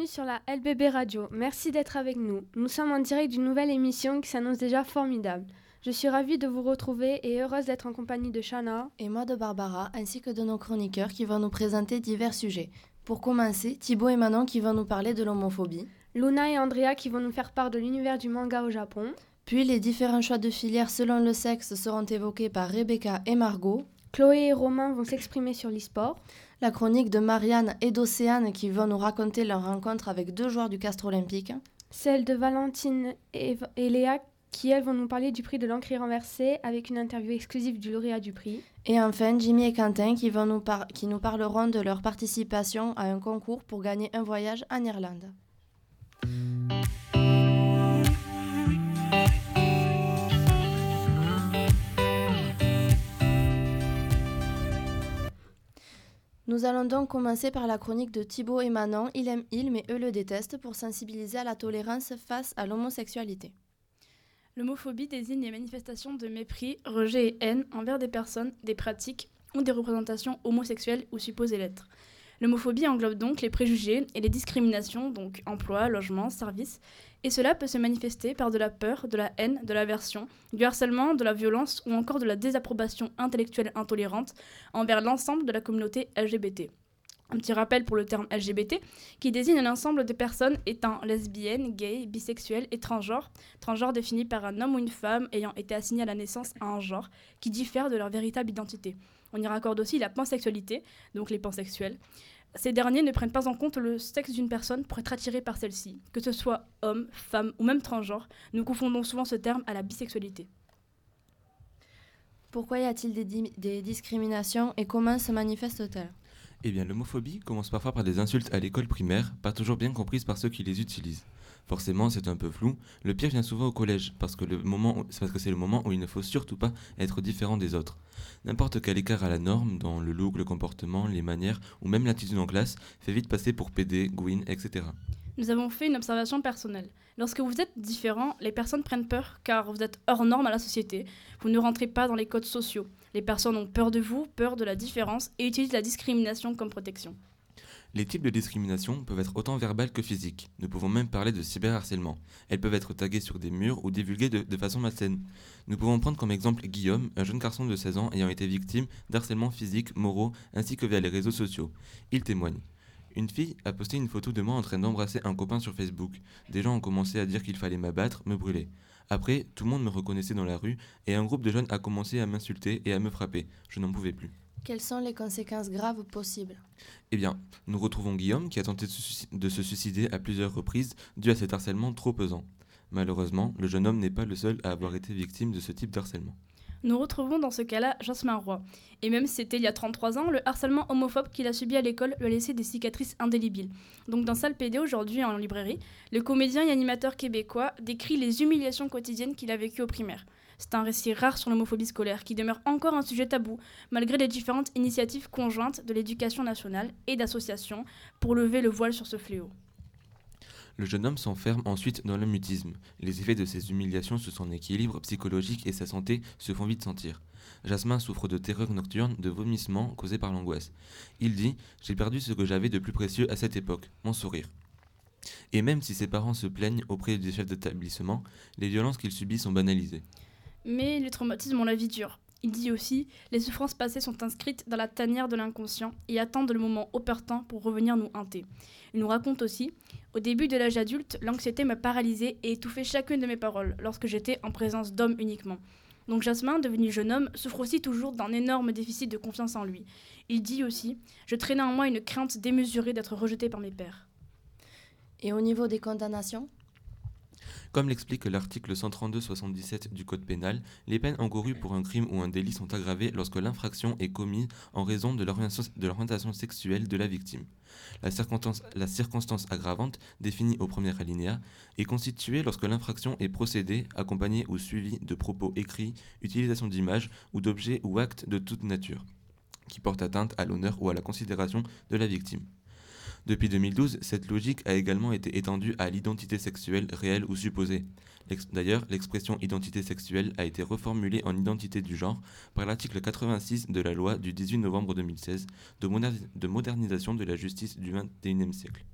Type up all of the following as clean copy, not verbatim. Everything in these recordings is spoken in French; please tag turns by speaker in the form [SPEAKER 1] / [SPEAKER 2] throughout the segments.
[SPEAKER 1] bienvenue sur la LBB Radio. Merci d'être avec nous. Nous sommes en direct d'une nouvelle émission qui s'annonce déjà formidable. Je suis ravie de vous retrouver et heureuse d'être en compagnie de Shana
[SPEAKER 2] et moi de Barbara, ainsi que de nos chroniqueurs qui vont nous présenter divers sujets. Pour commencer, Thibaut et Manon qui vont nous parler de l'homophobie.
[SPEAKER 1] Luna et Andrea qui vont nous faire part de l'univers du manga au Japon.
[SPEAKER 2] Puis les différents choix de filières selon le sexe seront évoqués par Rebecca et Margot.
[SPEAKER 1] Chloé et Romain vont s'exprimer sur l'e-sport.
[SPEAKER 2] La chronique de Marianne et d'Océane qui vont nous raconter leur rencontre avec 2 joueurs du Castre Olympique.
[SPEAKER 1] Celle de Valentine et Léa qui, elles, vont nous parler du prix de l'encre renversée avec une interview exclusive du lauréat du prix.
[SPEAKER 2] Et enfin, Jimmy et Quentin qui nous parleront de leur participation à un concours pour gagner un voyage en Irlande. Nous allons donc commencer par la chronique de Thibaut et Manon. Il aime il, mais eux le détestent, pour sensibiliser à la tolérance face à l'homosexualité.
[SPEAKER 3] L'homophobie désigne les manifestations de mépris, rejet et haine envers des personnes, des pratiques ou des représentations homosexuelles ou supposées l'être. L'homophobie englobe donc les préjugés et les discriminations, donc emploi, logement, services, et cela peut se manifester par de la peur, de la haine, de l'aversion, du harcèlement, de la violence ou encore de la désapprobation intellectuelle intolérante envers l'ensemble de la communauté LGBT. Un petit rappel pour le terme LGBT, qui désigne un ensemble de personnes étant lesbiennes, gays, bisexuelles et transgenres. Transgenre défini par un homme ou une femme ayant été assigné à la naissance à un genre qui diffère de leur véritable identité. On y raccorde aussi la pansexualité, donc les pansexuels. Ces derniers ne prennent pas en compte le sexe d'une personne pour être attirés par celle-ci, que ce soit homme, femme ou même transgenre. Nous confondons souvent ce terme à la bisexualité.
[SPEAKER 2] Pourquoi y a-t-il des discriminations et comment se manifestent-elles ?
[SPEAKER 4] Eh bien, l'homophobie commence parfois par des insultes à l'école primaire, pas toujours bien comprises par ceux qui les utilisent. Forcément, c'est un peu flou. Le pire vient souvent au collège, parce que c'est le moment où il ne faut surtout pas être différent des autres. N'importe quel écart à la norme, dans le look, le comportement, les manières, ou même l'attitude en classe, fait vite passer pour pédé, gouine, etc.
[SPEAKER 3] Nous avons fait une observation personnelle. Lorsque vous êtes différent, les personnes prennent peur car vous êtes hors norme à la société. Vous ne rentrez pas dans les codes sociaux. Les personnes ont peur de vous, peur de la différence et utilisent la discrimination comme protection.
[SPEAKER 4] Les types de discrimination peuvent être autant verbales que physiques. Nous pouvons même parler de cyberharcèlement. Elles peuvent être taguées sur des murs ou divulguées de façon malsaine. Nous pouvons prendre comme exemple Guillaume, un jeune garçon de 16 ans ayant été victime d'harcèlement physique, moraux, ainsi que via les réseaux sociaux. Il témoigne. Une fille a posté une photo de moi en train d'embrasser un copain sur Facebook. Des gens ont commencé à dire qu'il fallait m'abattre, me brûler. Après, tout le monde me reconnaissait dans la rue et un groupe de jeunes a commencé à m'insulter et à me frapper. Je n'en pouvais plus.
[SPEAKER 2] Quelles sont les conséquences graves possibles ?
[SPEAKER 4] Eh bien, nous retrouvons Guillaume qui a tenté de se suicider à plusieurs reprises dû à cet harcèlement trop pesant. Malheureusement, le jeune homme n'est pas le seul à avoir été victime de ce type d'harcèlement.
[SPEAKER 3] Nous retrouvons dans ce cas-là Jasmin Roy. Et même si c'était il y a 33 ans, le harcèlement homophobe qu'il a subi à l'école lui a laissé des cicatrices indélébiles. Donc dans Salle PD aujourd'hui en librairie, le comédien et animateur québécois décrit les humiliations quotidiennes qu'il a vécues au primaire. C'est un récit rare sur l'homophobie scolaire qui demeure encore un sujet tabou, malgré les différentes initiatives conjointes de l'éducation nationale et d'associations pour lever le voile sur ce fléau.
[SPEAKER 4] Le jeune homme s'enferme ensuite dans le mutisme. Les effets de ces humiliations sur son équilibre psychologique et sa santé se font vite sentir. Jasmin souffre de terreurs nocturnes, de vomissements causés par l'angoisse. Il dit « J'ai perdu ce que j'avais de plus précieux à cette époque, mon sourire ». Et même si ses parents se plaignent auprès des chefs d'établissement, les violences qu'il subit sont banalisées.
[SPEAKER 3] Mais les traumatismes ont la vie dure. Il dit aussi « Les souffrances passées sont inscrites dans la tanière de l'inconscient et attendent le moment opportun pour revenir nous hanter. » Il nous raconte aussi « Au début de l'âge adulte, l'anxiété me paralysait et étouffait chacune de mes paroles lorsque j'étais en présence d'hommes uniquement. » Donc Jasmin, devenu jeune homme, souffre aussi toujours d'un énorme déficit de confiance en lui. Il dit aussi « Je traînais en moi une crainte démesurée d'être rejeté par mes pairs. »
[SPEAKER 2] Et au niveau des condamnations ?
[SPEAKER 4] Comme l'explique l'article 132-77 du Code pénal, les peines encourues pour un crime ou un délit sont aggravées lorsque l'infraction est commise en raison de l'orientation sexuelle de la victime. La circonstance aggravante, définie au premier alinéa, est constituée lorsque l'infraction est procédée, accompagnée ou suivie de propos écrits, utilisation d'images ou d'objets ou actes de toute nature, qui portent atteinte à l'honneur ou à la considération de la victime. Depuis 2012, cette logique a également été étendue à l'identité sexuelle réelle ou supposée. D'ailleurs, l'expression identité sexuelle a été reformulée en identité du genre par l'article 86 de la loi du 18 novembre 2016 de modernisation de la justice du XXIe siècle.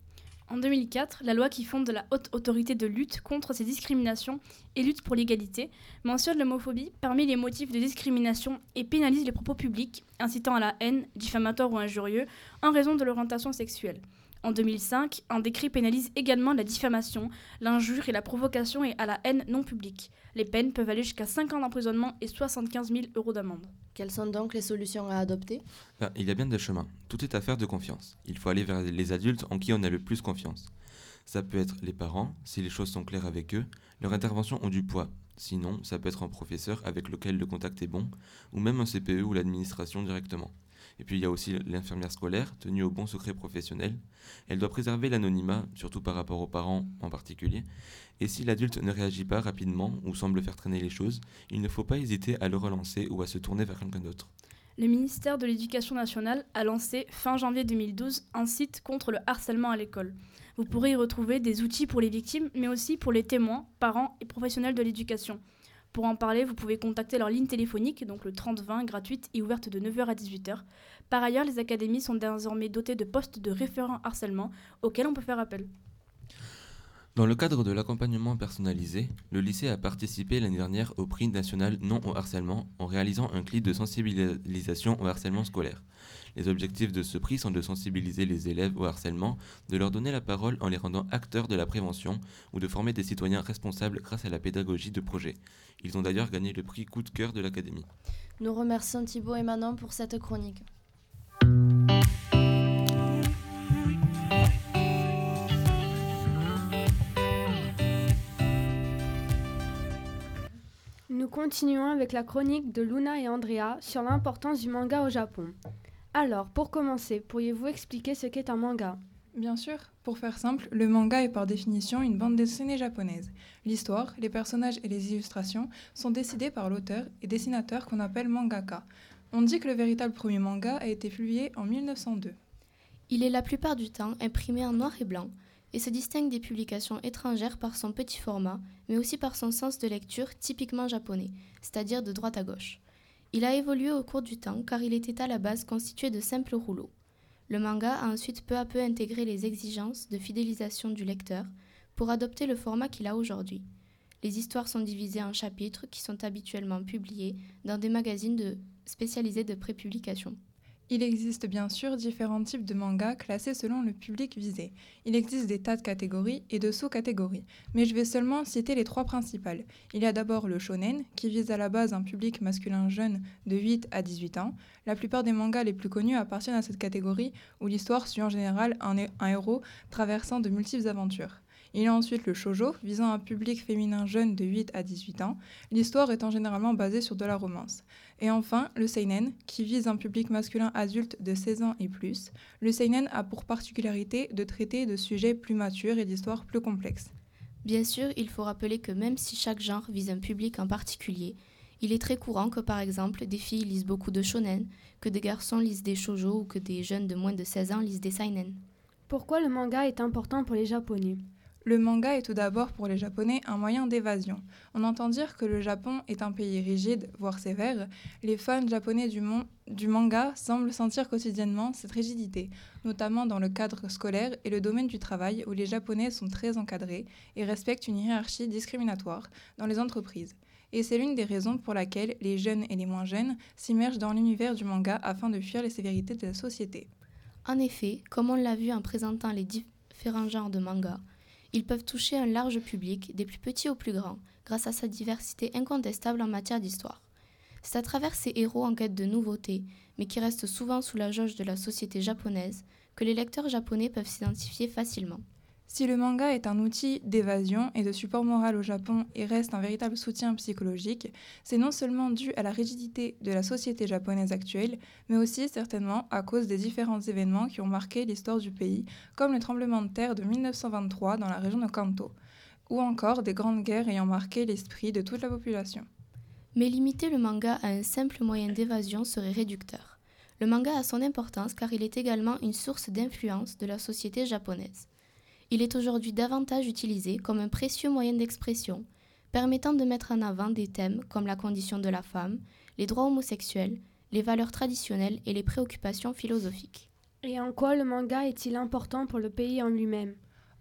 [SPEAKER 3] En 2004, la loi qui fonde la Haute Autorité de lutte contre ces discriminations et lutte pour l'égalité mentionne l'homophobie parmi les motifs de discrimination et pénalise les propos publics incitant à la haine, diffamatoires ou injurieux en raison de l'orientation sexuelle. En 2005, un décret pénalise également la diffamation, l'injure et la provocation et à la haine non publique. Les peines peuvent aller jusqu'à 5 ans d'emprisonnement et 75 000 € d'amende.
[SPEAKER 2] Quelles sont donc les solutions à adopter ?
[SPEAKER 4] Il y a bien des chemins. Tout est affaire de confiance. Il faut aller vers les adultes en qui on a le plus confiance. Ça peut être les parents, si les choses sont claires avec eux, leurs interventions ont du poids. Sinon, ça peut être un professeur avec lequel le contact est bon, ou même un CPE ou l'administration directement. Et puis il y a aussi l'infirmière scolaire, tenue au bon secret professionnel. Elle doit préserver l'anonymat, surtout par rapport aux parents en particulier. Et si l'adulte ne réagit pas rapidement ou semble faire traîner les choses, il ne faut pas hésiter à le relancer ou à se tourner vers quelqu'un d'autre.
[SPEAKER 3] Le ministère de l'Éducation nationale a lancé, fin janvier 2012, un site contre le harcèlement à l'école. Vous pourrez y retrouver des outils pour les victimes, mais aussi pour les témoins, parents et professionnels de l'éducation. Pour en parler, vous pouvez contacter leur ligne téléphonique, donc le 3020, gratuite et ouverte de 9h à 18h. Par ailleurs, les académies sont désormais dotées de postes de référents harcèlement auxquels on peut faire appel.
[SPEAKER 4] Dans le cadre de l'accompagnement personnalisé, le lycée a participé l'année dernière au prix national Non au harcèlement en réalisant un clip de sensibilisation au harcèlement scolaire. Les objectifs de ce prix sont de sensibiliser les élèves au harcèlement, de leur donner la parole en les rendant acteurs de la prévention ou de former des citoyens responsables grâce à la pédagogie de projet. Ils ont d'ailleurs gagné le prix Coup de cœur de l'Académie.
[SPEAKER 2] Nous remercions Thibaut et Manon pour cette chronique.
[SPEAKER 1] Nous continuons avec la chronique de Luna et Andrea sur l'importance du manga au Japon. Alors, pour commencer, pourriez-vous expliquer ce qu'est un manga ?
[SPEAKER 5] Bien sûr, pour faire simple, le manga est par définition une bande dessinée japonaise. L'histoire, les personnages et les illustrations sont décidés par l'auteur et dessinateur qu'on appelle mangaka. On dit que le véritable premier manga a été publié en 1902.
[SPEAKER 2] Il est la plupart du temps imprimé en noir et blanc et se distingue des publications étrangères par son petit format, mais aussi par son sens de lecture typiquement japonais, c'est-à-dire de droite à gauche. Il a évolué au cours du temps car il était à la base constitué de simples rouleaux. Le manga a ensuite peu à peu intégré les exigences de fidélisation du lecteur pour adopter le format qu'il a aujourd'hui. Les histoires sont divisées en chapitres qui sont habituellement publiés dans des magazines spécialisés de prépublication.
[SPEAKER 5] Il existe bien sûr différents types de mangas classés selon le public visé. Il existe des tas de catégories et de sous-catégories, mais je vais seulement citer les 3 principales. Il y a d'abord le shonen, qui vise à la base un public masculin jeune de 8 à 18 ans. La plupart des mangas les plus connus appartiennent à cette catégorie, où l'histoire suit en général un héros traversant de multiples aventures. Il y a ensuite le shoujo, visant un public féminin jeune de 8 à 18 ans, l'histoire étant généralement basée sur de la romance. Et enfin, le seinen, qui vise un public masculin adulte de 16 ans et plus. Le seinen a pour particularité de traiter de sujets plus matures et d'histoires plus complexes.
[SPEAKER 2] Bien sûr, il faut rappeler que même si chaque genre vise un public en particulier, il est très courant que par exemple des filles lisent beaucoup de shonen, que des garçons lisent des shoujo ou que des jeunes de moins de 16 ans lisent des seinen.
[SPEAKER 1] Pourquoi le manga est important pour les Japonais ?
[SPEAKER 5] Le manga est tout d'abord pour les Japonais un moyen d'évasion. On entend dire que le Japon est un pays rigide, voire sévère. Les fans japonais du manga semblent sentir quotidiennement cette rigidité, notamment dans le cadre scolaire et le domaine du travail où les Japonais sont très encadrés et respectent une hiérarchie discriminatoire dans les entreprises. Et c'est l'une des raisons pour laquelle les jeunes et les moins jeunes s'immergent dans l'univers du manga afin de fuir les sévérités de la société.
[SPEAKER 2] En effet, comme on l'a vu en présentant les différents genres de manga, ils peuvent toucher un large public, des plus petits aux plus grands, grâce à sa diversité incontestable en matière d'histoire. C'est à travers ces héros en quête de nouveautés, mais qui restent souvent sous la jauge de la société japonaise, que les lecteurs japonais peuvent s'identifier facilement.
[SPEAKER 5] Si le manga est un outil d'évasion et de support moral au Japon et reste un véritable soutien psychologique, c'est non seulement dû à la rigidité de la société japonaise actuelle, mais aussi certainement à cause des différents événements qui ont marqué l'histoire du pays, comme le tremblement de terre de 1923 dans la région de Kanto, ou encore des grandes guerres ayant marqué l'esprit de toute la population.
[SPEAKER 2] Mais limiter le manga à un simple moyen d'évasion serait réducteur. Le manga a son importance car il est également une source d'influence de la société japonaise. Il est aujourd'hui davantage utilisé comme un précieux moyen d'expression, permettant de mettre en avant des thèmes comme la condition de la femme, les droits homosexuels, les valeurs traditionnelles et les préoccupations philosophiques.
[SPEAKER 1] Et en quoi le manga est-il important pour le pays en lui-même ?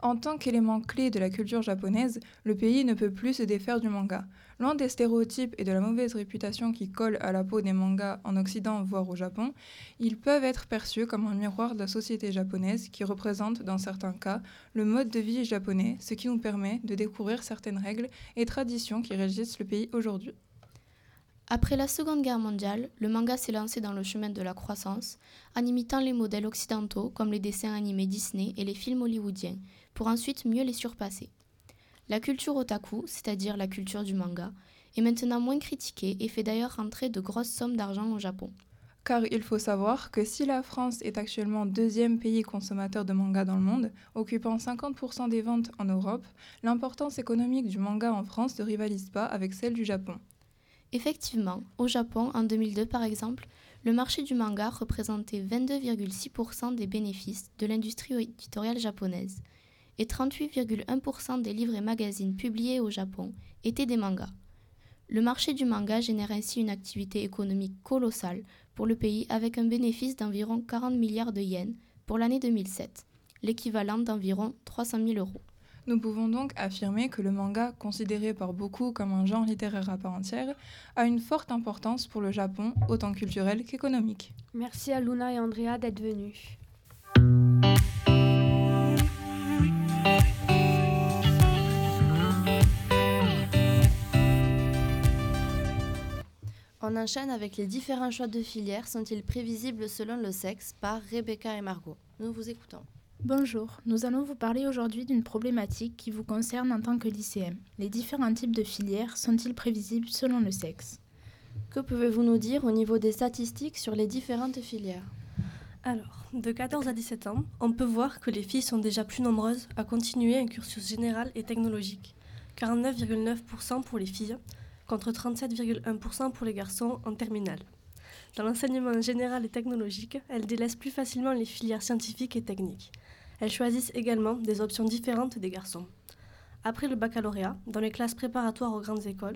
[SPEAKER 5] En tant qu'élément clé de la culture japonaise, le pays ne peut plus se défaire du manga. Loin des stéréotypes et de la mauvaise réputation qui colle à la peau des mangas en Occident voire au Japon, ils peuvent être perçus comme un miroir de la société japonaise qui représente, dans certains cas, le mode de vie japonais, ce qui nous permet de découvrir certaines règles et traditions qui régissent le pays aujourd'hui.
[SPEAKER 2] Après la Seconde Guerre mondiale, le manga s'est lancé dans le chemin de la croissance, en imitant les modèles occidentaux comme les dessins animés Disney et les films hollywoodiens, pour ensuite mieux les surpasser. La culture otaku, c'est-à-dire la culture du manga, est maintenant moins critiquée et fait d'ailleurs rentrer de grosses sommes d'argent au Japon.
[SPEAKER 5] Car il faut savoir que si la France est actuellement 2e pays consommateur de manga dans le monde, occupant 50% des ventes en Europe, l'importance économique du manga en France ne rivalise pas avec celle du Japon.
[SPEAKER 2] Effectivement, au Japon, en 2002 par exemple, le marché du manga représentait 22,6% des bénéfices de l'industrie éditoriale japonaise et 38,1% des livres et magazines publiés au Japon étaient des mangas. Le marché du manga génère ainsi une activité économique colossale pour le pays avec un bénéfice d'environ 40 milliards de yens pour l'année 2007, l'équivalent d'environ 300 000 €.
[SPEAKER 5] Nous pouvons donc affirmer que le manga, considéré par beaucoup comme un genre littéraire à part entière, a une forte importance pour le Japon, autant culturel qu'économique.
[SPEAKER 1] Merci à Luna et Andrea d'être venus.
[SPEAKER 6] On enchaîne avec les différents choix de filières sont-ils prévisibles selon le sexe par Rebecca et Margot. Nous vous écoutons.
[SPEAKER 3] Bonjour, nous allons vous parler aujourd'hui d'une problématique qui vous concerne en tant que lycéen. Les différents types de filières sont-ils prévisibles selon le sexe ?
[SPEAKER 6] Que pouvez-vous nous dire au niveau des statistiques sur les différentes filières ?
[SPEAKER 7] Alors, de 14 à 17 ans, on peut voir que les filles sont déjà plus nombreuses à continuer un cursus général et technologique. 49,9% pour les filles, contre 37,1% pour les garçons en terminale. Dans l'enseignement général et technologique, elles délaissent plus facilement les filières scientifiques et techniques. Elles choisissent également des options différentes des garçons. Après le baccalauréat, dans les classes préparatoires aux grandes écoles,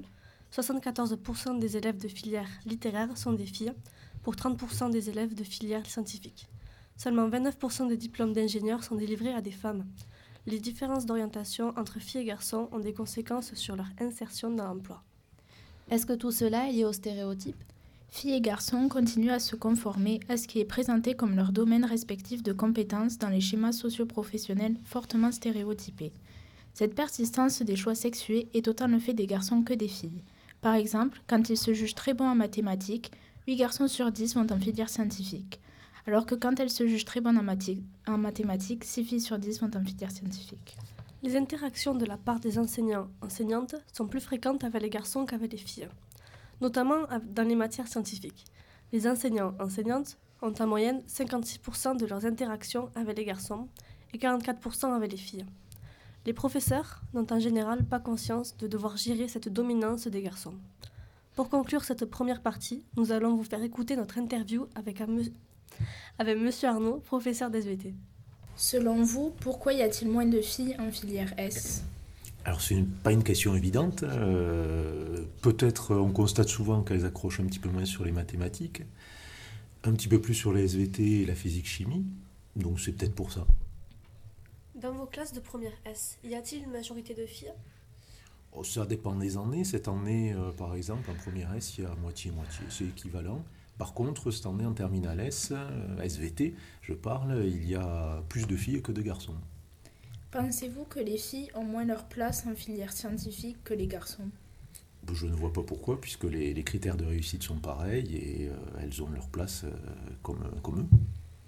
[SPEAKER 7] 74% des élèves de filière littéraire sont des filles, pour 30% des élèves de filière scientifique. Seulement 29% des diplômes d'ingénieurs sont délivrés à des femmes. Les différences d'orientation entre filles et garçons ont des conséquences sur leur insertion dans l'emploi.
[SPEAKER 6] Est-ce que tout cela est lié aux stéréotypes ?
[SPEAKER 3] Filles et garçons continuent à se conformer à ce qui est présenté comme leur domaine respectif de compétences dans les schémas socio-professionnels fortement stéréotypés. Cette persistance des choix sexués est autant le fait des garçons que des filles. Par exemple, quand ils se jugent très bons en mathématiques, 8 garçons sur 10 vont en filière scientifique, alors que quand elles se jugent très bonnes en mathématiques, 6 filles sur 10 vont en filière scientifique.
[SPEAKER 7] Les interactions de la part des enseignants-enseignantes sont plus fréquentes avec les garçons qu'avec les filles, notamment dans les matières scientifiques. Les enseignants-enseignantes ont en moyenne 56% de leurs interactions avec les garçons et 44% avec les filles. Les professeurs n'ont en général pas conscience de devoir gérer cette dominance des garçons. Pour conclure cette première partie, nous allons vous faire écouter notre interview avec Monsieur Arnaud, professeur d'SVT.
[SPEAKER 3] Selon vous, pourquoi y a-t-il moins de filles en filière S ?
[SPEAKER 8] Alors pas une question évidente. Peut-être on constate souvent qu'elles accrochent un petit peu moins sur les mathématiques, un petit peu plus sur les SVT et la physique-chimie, donc c'est peut-être pour ça.
[SPEAKER 7] Dans vos classes de première S, y a-t-il une majorité de filles ?
[SPEAKER 8] Ça dépend des années. Cette année, par exemple, en première S, il y a moitié-moitié, c'est équivalent. Par contre, cette année en terminale S, SVT, je parle, il y a plus de filles que de garçons.
[SPEAKER 3] Pensez-vous que les filles ont moins leur place en filière scientifique que les garçons ?
[SPEAKER 8] Je ne vois pas pourquoi, puisque les critères de réussite sont pareils et elles ont leur place comme eux.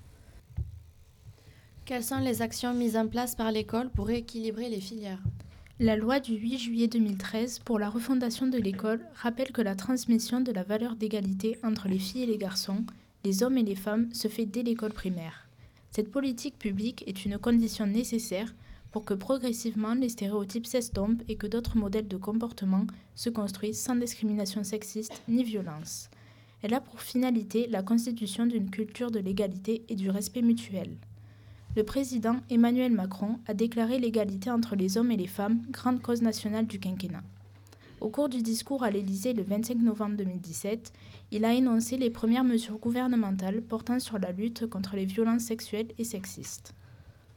[SPEAKER 6] Quelles sont les actions mises en place par l'école pour équilibrer les filières ?
[SPEAKER 3] La loi du 8 juillet 2013 pour la refondation de l'école rappelle que la transmission de la valeur d'égalité entre les filles et les garçons, les hommes et les femmes se fait dès l'école primaire. Cette politique publique est une condition nécessaire pour que progressivement les stéréotypes s'estompent et que d'autres modèles de comportement se construisent sans discrimination sexiste ni violence. Elle a pour finalité la constitution d'une culture de l'égalité et du respect mutuel. Le président Emmanuel Macron a déclaré l'égalité entre les hommes et les femmes grande cause nationale du quinquennat. Au cours du discours à l'Élysée le 25 novembre 2017, il a énoncé les premières mesures gouvernementales portant sur la lutte contre les violences sexuelles et sexistes.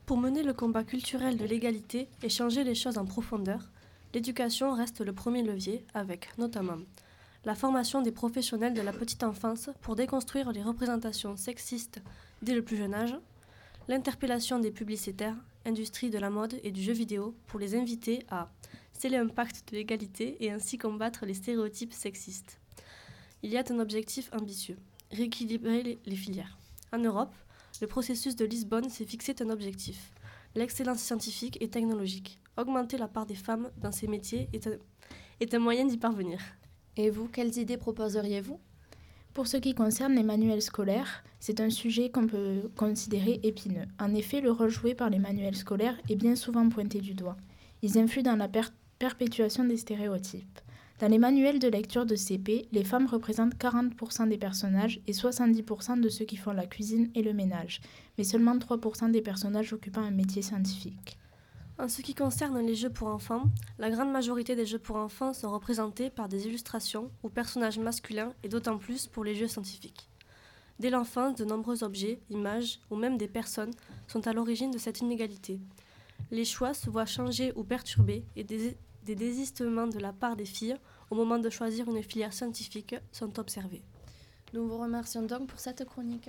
[SPEAKER 7] Pour mener le combat culturel de l'égalité et changer les choses en profondeur, l'éducation reste le premier levier avec, notamment, la formation des professionnels de la petite enfance pour déconstruire les représentations sexistes dès le plus jeune âge, l'interpellation des publicitaires, industrie de la mode et du jeu vidéo pour les inviter à sceller un pacte de l'égalité et ainsi combattre les stéréotypes sexistes. Il y a un objectif ambitieux, rééquilibrer les filières. En Europe, le processus de Lisbonne s'est fixé un objectif, l'excellence scientifique et technologique. Augmenter la part des femmes dans ces métiers est un moyen d'y parvenir.
[SPEAKER 6] Et vous, quelles idées proposeriez-vous ?
[SPEAKER 9] Pour ce qui concerne les manuels scolaires, c'est un sujet qu'on peut considérer épineux. En effet, le rôle joué par les manuels scolaires est bien souvent pointé du doigt. Ils influent dans la perpétuation des stéréotypes. Dans les manuels de lecture de CP, les femmes représentent 40% des personnages et 70% de ceux qui font la cuisine et le ménage, mais seulement 3% des personnages occupant un métier scientifique.
[SPEAKER 7] En ce qui concerne les jeux pour enfants, la grande majorité des jeux pour enfants sont représentés par des illustrations ou personnages masculins et d'autant plus pour les jeux scientifiques. Dès l'enfance, de nombreux objets, images ou même des personnes sont à l'origine de cette inégalité. Les choix se voient changer ou perturbés et des désistements de la part des filles au moment de choisir une filière scientifique sont observés.
[SPEAKER 6] Nous vous remercions donc pour cette chronique.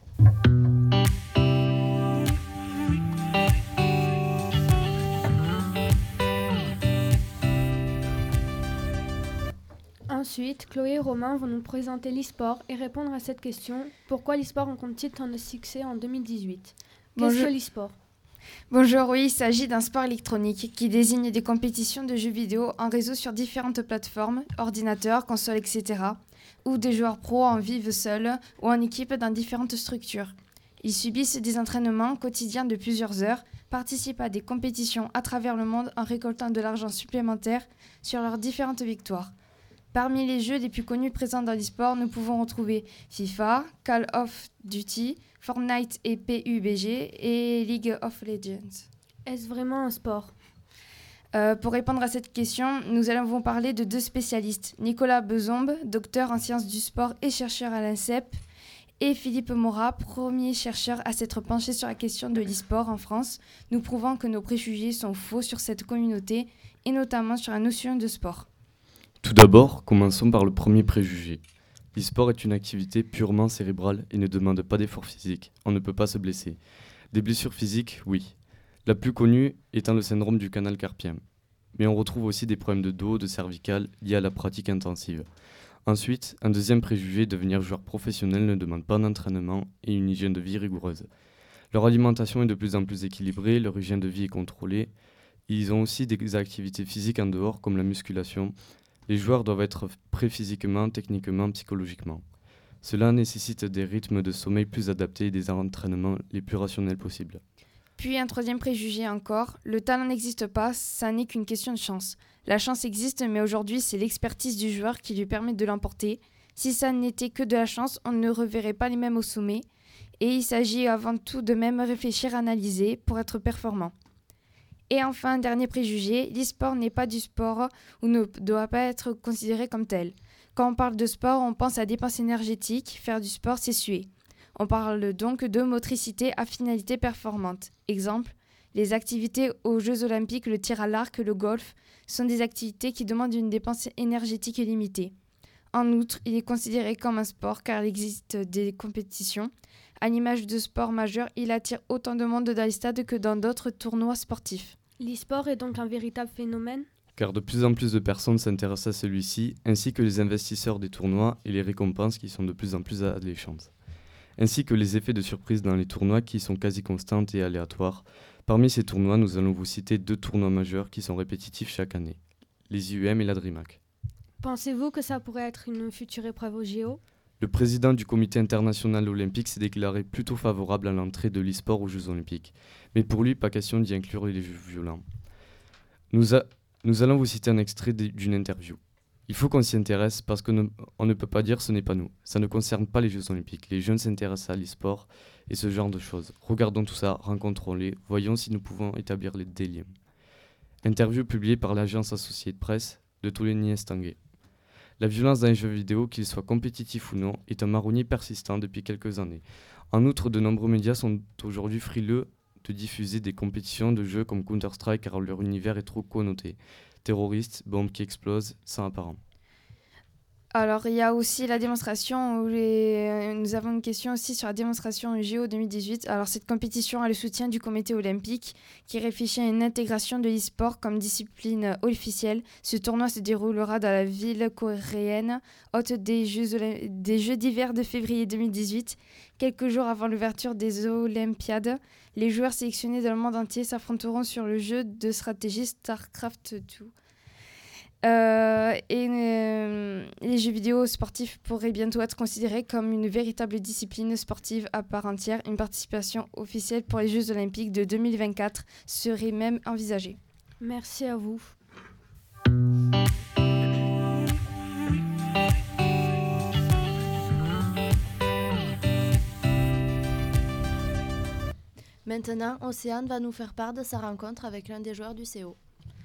[SPEAKER 1] Ensuite, Chloé et Romain vont nous présenter l'e-sport et répondre à cette question. Pourquoi l'e-sport rencontre-t-il tant de succès en 2018 ? Qu'est-ce que l'e-sport ?
[SPEAKER 10] Bonjour, oui, il s'agit d'un sport électronique qui désigne des compétitions de jeux vidéo en réseau sur différentes plateformes, ordinateurs, consoles, etc., où des joueurs pros en vivent seuls ou en équipe dans différentes structures. Ils subissent des entraînements quotidiens de plusieurs heures, participent à des compétitions à travers le monde en récoltant de l'argent supplémentaire sur leurs différentes victoires. Parmi les jeux les plus connus présents dans l'e-sport, nous pouvons retrouver FIFA, Call of Duty, Fortnite et PUBG et League of Legends.
[SPEAKER 1] Est-ce vraiment un sport ?
[SPEAKER 10] Pour répondre à cette question, nous allons vous parler de deux spécialistes, Nicolas Bezombe, docteur en sciences du sport et chercheur à l'INSEP, et Philippe Morat, premier chercheur à s'être penché sur la question de l'e-sport en France, nous prouvant que nos préjugés sont faux sur cette communauté et notamment sur la notion de sport.
[SPEAKER 11] Tout d'abord, commençons par le premier préjugé. L'e-sport est une activité purement cérébrale et ne demande pas d'effort physique. On ne peut pas se blesser. Des blessures physiques, oui. La plus connue étant le syndrome du canal carpien. Mais on retrouve aussi des problèmes de dos, de cervical liés à la pratique intensive. Ensuite, un deuxième préjugé, devenir joueur professionnel ne demande pas d'entraînement et une hygiène de vie rigoureuse. Leur alimentation est de plus en plus équilibrée, leur hygiène de vie est contrôlée. Ils ont aussi des activités physiques en dehors comme la musculation. Les joueurs doivent être prêts physiquement, techniquement, psychologiquement. Cela nécessite des rythmes de sommeil plus adaptés et des entraînements les plus rationnels possibles.
[SPEAKER 10] Puis un troisième préjugé encore, le talent n'existe pas, ça n'est qu'une question de chance. La chance existe, mais aujourd'hui c'est l'expertise du joueur qui lui permet de l'emporter. Si ça n'était que de la chance, on ne reverrait pas les mêmes au sommet. Et il s'agit avant tout de même réfléchir, analyser pour être performant. Et enfin, dernier préjugé, l'e-sport n'est pas du sport ou ne doit pas être considéré comme tel. Quand on parle de sport, on pense à dépenses énergétiques, faire du sport, c'est suer. On parle donc de motricité à finalité performante. Exemple, les activités aux Jeux Olympiques, le tir à l'arc, le golf, sont des activités qui demandent une dépense énergétique limitée. En outre, il est considéré comme un sport car il existe des compétitions. À l'image de sport majeur, il attire autant de monde dans les stades que dans d'autres tournois sportifs.
[SPEAKER 1] L'e-sport est donc un véritable phénomène ?
[SPEAKER 11] Car de plus en plus de personnes s'intéressent à celui-ci, ainsi que les investisseurs des tournois et les récompenses qui sont de plus en plus alléchantes. Ainsi que les effets de surprise dans les tournois qui sont quasi constantes et aléatoires. Parmi ces tournois, nous allons vous citer 2 tournois majeurs qui sont répétitifs chaque année, les IUM et la DreamHack.
[SPEAKER 1] Pensez-vous que ça pourrait être une future épreuve aux JO ?
[SPEAKER 11] Le président du comité international olympique s'est déclaré plutôt favorable à l'entrée de l'e-sport aux Jeux olympiques. Mais pour lui, pas question d'y inclure les jeux violents. Nous allons vous citer un extrait d'une interview. Il faut qu'on s'y intéresse parce qu'on ne peut pas dire ce n'est pas nous. Ça ne concerne pas les Jeux olympiques. Les jeunes s'intéressent à l'e-sport et ce genre de choses. Regardons tout ça, rencontrons-les, voyons si nous pouvons établir des liens. Interview publiée par l'agence associée de presse de Toleni Estanguet. La violence dans les jeux vidéo, qu'ils soient compétitifs ou non, est un marronnier persistant depuis quelques années. En outre, de nombreux médias sont aujourd'hui frileux de diffuser des compétitions de jeux comme Counter-Strike car leur univers est trop connoté. Terroristes, bombes qui explosent, sang apparent.
[SPEAKER 10] Alors, il y a aussi la démonstration, nous avons une question aussi sur la démonstration JO 2018. Alors, cette compétition a le soutien du comité olympique qui réfléchit à une intégration de l'e-sport comme discipline officielle. Ce tournoi se déroulera dans la ville coréenne, hôte des Jeux d'hiver de février 2018. Quelques jours avant l'ouverture des Olympiades, les joueurs sélectionnés dans le monde entier s'affronteront sur le jeu de stratégie StarCraft 2. Les jeux vidéo sportifs pourraient bientôt être considérés comme une véritable discipline sportive à part entière. Une participation officielle pour les Jeux olympiques de 2024 serait même envisagée.
[SPEAKER 1] Merci à vous.
[SPEAKER 6] Maintenant, Océane va nous faire part de sa rencontre avec l'un des joueurs du CO.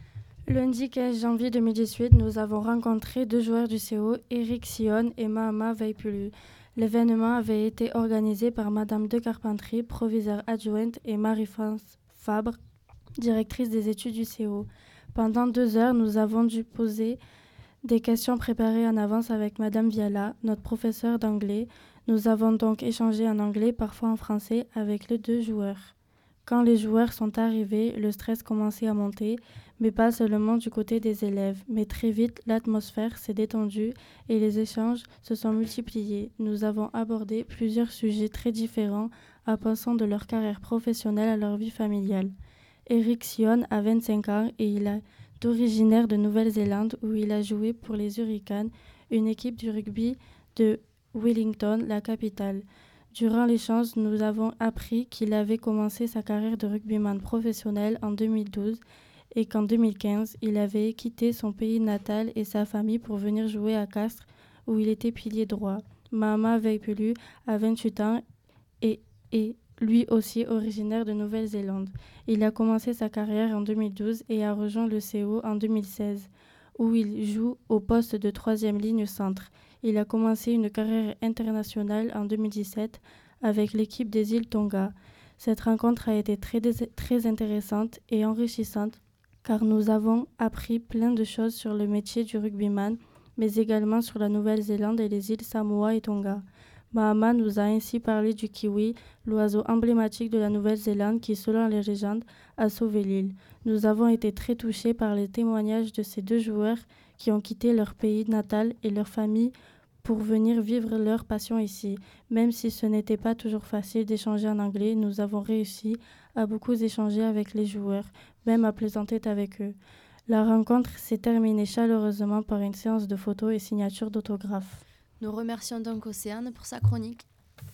[SPEAKER 12] Lundi 15 janvier 2018, nous avons rencontré 2 joueurs du CO, Eric Sion et Mahama Veipulu. L'événement avait été organisé par Madame de Carpentry, proviseure adjointe, et Marie-France Fabre, directrice des études du CO. Pendant 2 heures, nous avons dû poser des questions préparées en avance avec Madame Viala, notre professeure d'anglais. Nous avons donc échangé en anglais, parfois en français, avec les 2 joueurs. Quand les joueurs sont arrivés, le stress commençait à monter, mais pas seulement du côté des élèves. Mais très vite, l'atmosphère s'est détendue et les échanges se sont multipliés. Nous avons abordé plusieurs sujets très différents en passant de leur carrière professionnelle à leur vie familiale. Eric Sion a 25 ans et il est originaire de Nouvelle-Zélande où il a joué pour les Hurricanes, une équipe du rugby de Wellington, la capitale. Durant l'échange, nous avons appris qu'il avait commencé sa carrière de rugbyman professionnel en 2012 et qu'en 2015, il avait quitté son pays natal et sa famille pour venir jouer à Castres où il était pilier droit. Mahama Veipulu a 28 ans et est lui aussi originaire de Nouvelle-Zélande. Il a commencé sa carrière en 2012 et a rejoint le CO en 2016 où il joue au poste de 3e ligne centre. Il a commencé une carrière internationale en 2017 avec l'équipe des îles Tonga. Cette rencontre a été très intéressante et enrichissante car nous avons appris plein de choses sur le métier du rugbyman, mais également sur la Nouvelle-Zélande et les îles Samoa et Tonga. Mahama nous a ainsi parlé du kiwi, l'oiseau emblématique de la Nouvelle-Zélande qui, selon les légendes, a sauvé l'île. Nous avons été très touchés par les témoignages de ces 2 joueurs qui ont quitté leur pays natal et leur famille pour venir vivre leur passion ici. Même si ce n'était pas toujours facile d'échanger en anglais, nous avons réussi à beaucoup échanger avec les joueurs, même à plaisanter avec eux. La rencontre s'est terminée chaleureusement par une séance de photos et signature d'autographes.
[SPEAKER 6] Nous remercions donc Océane pour sa chronique.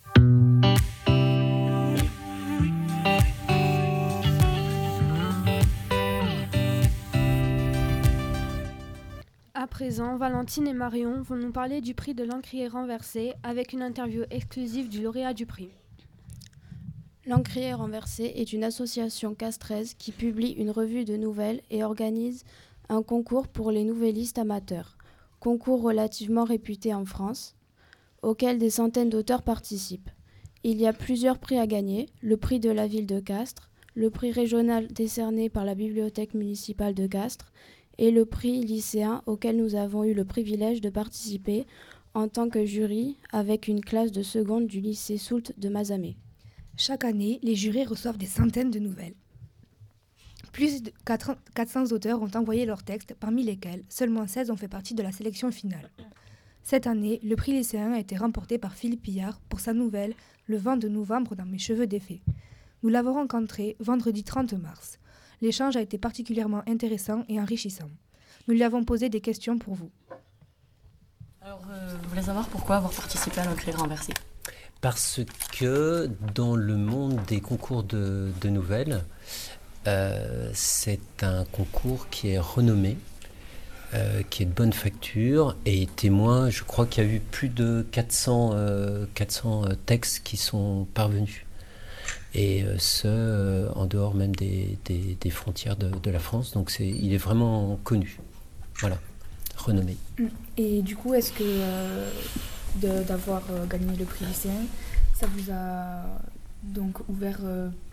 [SPEAKER 1] À présent, Valentine et Marion vont nous parler du prix de l'Encrier renversé avec une interview exclusive du lauréat du prix.
[SPEAKER 2] L'Encrier renversé est une association castraise qui publie une revue de nouvelles et organise un concours pour les nouvellistes amateurs. Concours relativement réputé en France, auquel des centaines d'auteurs participent. Il y a plusieurs prix à gagner, le prix de la ville de Castres, le prix régional décerné par la bibliothèque municipale de Castres et le prix lycéen auquel nous avons eu le privilège de participer en tant que jury avec une classe de seconde du lycée Soult de Mazamet.
[SPEAKER 13] Chaque année, les jurés reçoivent des centaines de nouvelles. Plus de 400 auteurs ont envoyé leurs textes, parmi lesquels seulement 16 ont fait partie de la sélection finale. Cette année, le prix lycéen a été remporté par Philippe Pillard pour sa nouvelle « Le vent de novembre dans mes cheveux défaits ». Nous l'avons rencontré vendredi 30 mars. L'échange a été particulièrement intéressant et enrichissant. Nous lui avons posé des questions pour vous.
[SPEAKER 14] Alors, vous voulez savoir pourquoi avoir participé à l'Encrier renversé ?
[SPEAKER 15] Parce que dans le monde des concours de nouvelles, c'est un concours qui est renommé, qui est de bonne facture et témoin, je crois qu'il y a eu plus de 400 textes qui sont parvenus. Et en dehors même des frontières de la France. Donc il est vraiment connu, voilà, renommé.
[SPEAKER 16] Et du coup, est-ce que d'avoir gagné le prix lycéen, ça vous a donc ouvert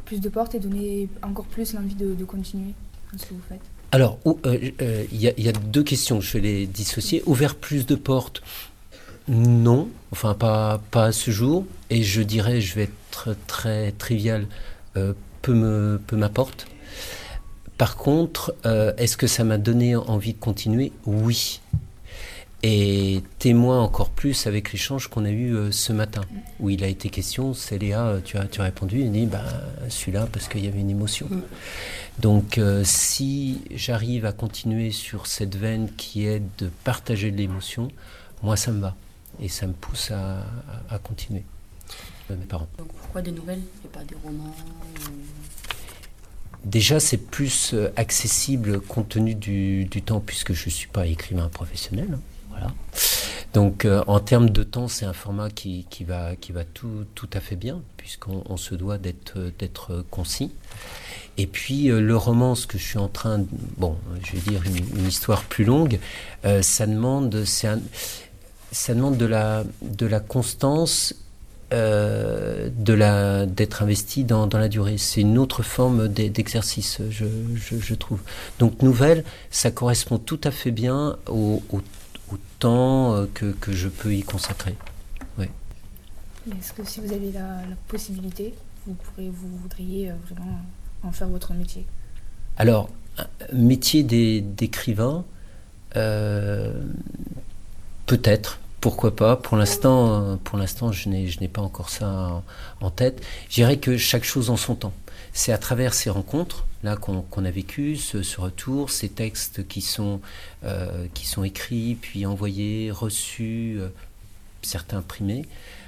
[SPEAKER 16] plus de portes et donner encore plus l'envie de continuer dans ce que vous faites?
[SPEAKER 15] Alors, il y a deux questions, je vais les dissocier. Ouvert plus de portes, non, enfin pas à ce jour. Et je dirais, je vais être très trivial, peu m'apporte. Par contre, est-ce que ça m'a donné envie de continuer? Oui. Et témoin encore plus avec l'échange qu'on a eu ce matin, où il a été question, c'est Léa, tu as répondu, il dit, celui-là, parce qu'il y avait une émotion. Donc, si j'arrive à continuer sur cette veine qui est de partager de l'émotion, moi, ça me va. Et ça me pousse à continuer. Mes parents.
[SPEAKER 14] Donc, pourquoi des nouvelles et pas des romans
[SPEAKER 15] Déjà, c'est plus accessible compte tenu du temps, puisque je ne suis pas écrivain professionnel. Voilà. Donc, en termes de temps, c'est un format qui va tout à fait bien, puisqu'on se doit d'être concis. Et puis, le roman, ce que je suis en train de... Bon, je vais dire une histoire plus longue, ça demande de la constance, d'être investi dans la durée. C'est une autre forme d'exercice, je trouve. Donc, nouvelle, ça correspond tout à fait bien au temps que je peux y consacrer. Ouais.
[SPEAKER 16] Est-ce que si vous avez la possibilité, vous voudriez vraiment en faire votre métier?
[SPEAKER 15] Alors, métier d'écrivain, peut-être, pourquoi pas. Pour l'instant, je n'ai pas encore ça en tête. Je dirais que chaque chose en son temps. C'est à travers ces rencontres là qu'on a vécues, ce retour, ces textes qui sont écrits, puis envoyés, reçus, certains imprimés.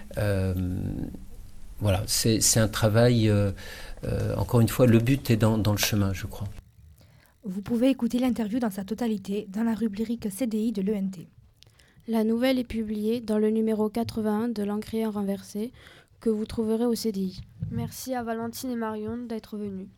[SPEAKER 15] Voilà, c'est un travail, encore une fois, le but est dans le chemin, je crois.
[SPEAKER 13] Vous pouvez écouter l'interview dans sa totalité dans la rubrique CDI de l'ENT.
[SPEAKER 12] La nouvelle est publiée dans le numéro 81 de l'Encrier renversé que vous trouverez au CDI.
[SPEAKER 1] Merci à Valentine et Marion d'être venues.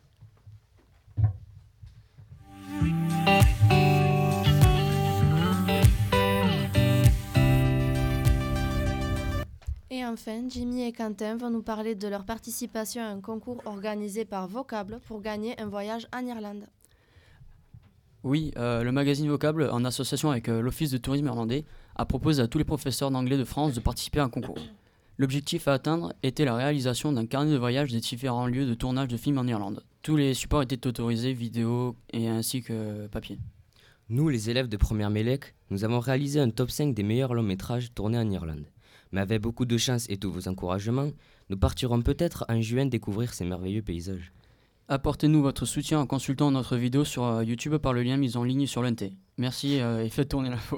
[SPEAKER 6] Et enfin, Jimmy et Quentin vont nous parler de leur participation à un concours organisé par Vocable pour gagner un voyage en Irlande.
[SPEAKER 17] Oui, le magazine Vocable, en association avec l'Office de tourisme irlandais, a proposé à tous les professeurs d'anglais de France de participer à un concours. L'objectif à atteindre était la réalisation d'un carnet de voyage des différents lieux de tournage de films en Irlande. Tous les supports étaient autorisés, vidéo et ainsi que papier.
[SPEAKER 18] Nous, les élèves de première Mélec, nous avons réalisé un top 5 des meilleurs longs métrages tournés en Irlande. Mais avec beaucoup de chance et tous vos encouragements, nous partirons peut-être en juin découvrir ces merveilleux paysages.
[SPEAKER 17] Apportez-nous votre soutien en consultant notre vidéo sur YouTube par le lien mis en ligne sur l'ENT. Merci et faites tourner l'info.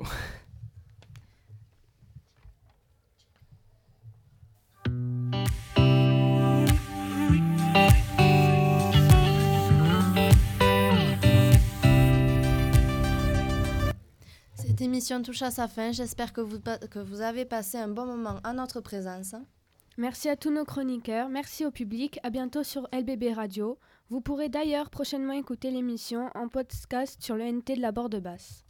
[SPEAKER 6] Cette émission touche à sa fin. J'espère que vous avez passé un bon moment en notre présence.
[SPEAKER 1] Merci à tous nos chroniqueurs, merci au public, à bientôt sur LBB Radio. Vous pourrez d'ailleurs prochainement écouter l'émission en podcast sur le NT de la Borde-Basse.